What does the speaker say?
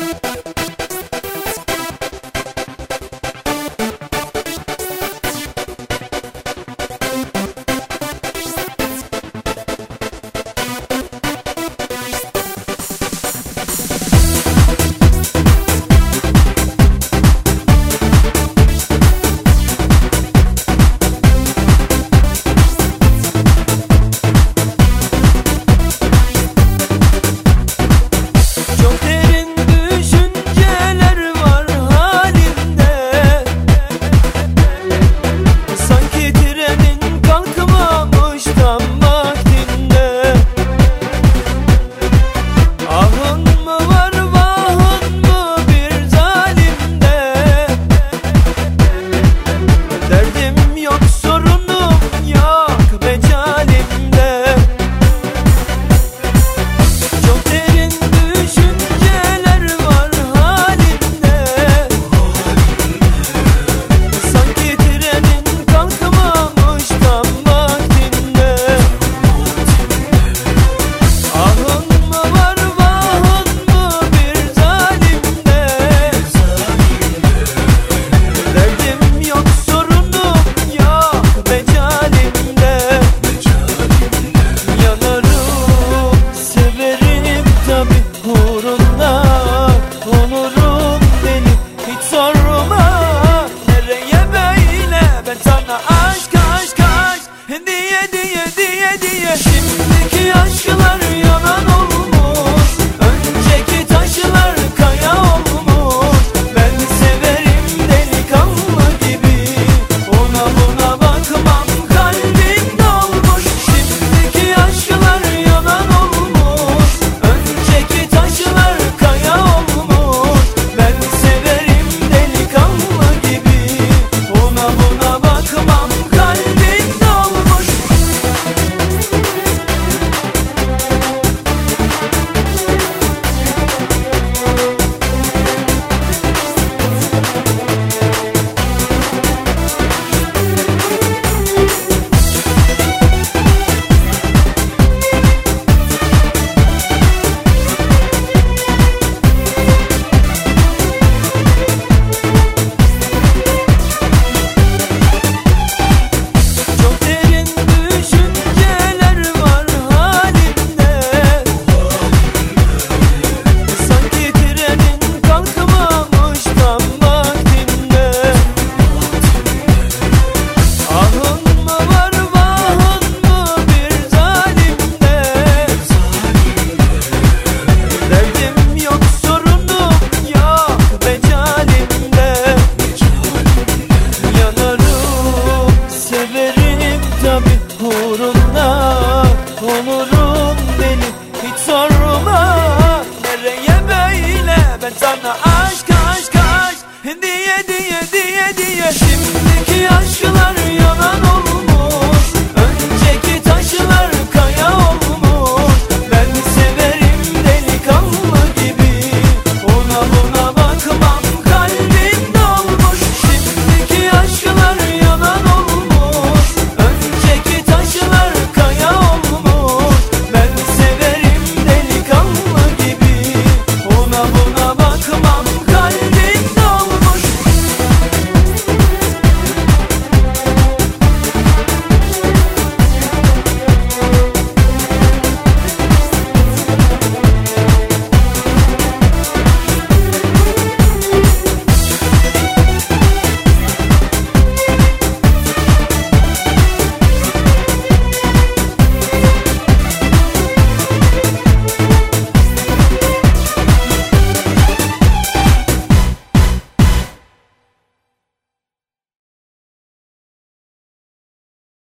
Şimdiki aşklar yalan olmuş, önceki taşlar kaya olmuş. Ben severim delikanlı gibi, ona buna bakmam, kalbim dolmuş. Şimdiki aşklar yalan olmuş, önceki taşlar kaya olmuş. Ben severim delikanlı gibi, ona buna bakmam, kalbim dolmuş. Olurum deli, hiç sorma nereye böyle. Ben sana aşk aşk aşk diye. Şimdiki aşklar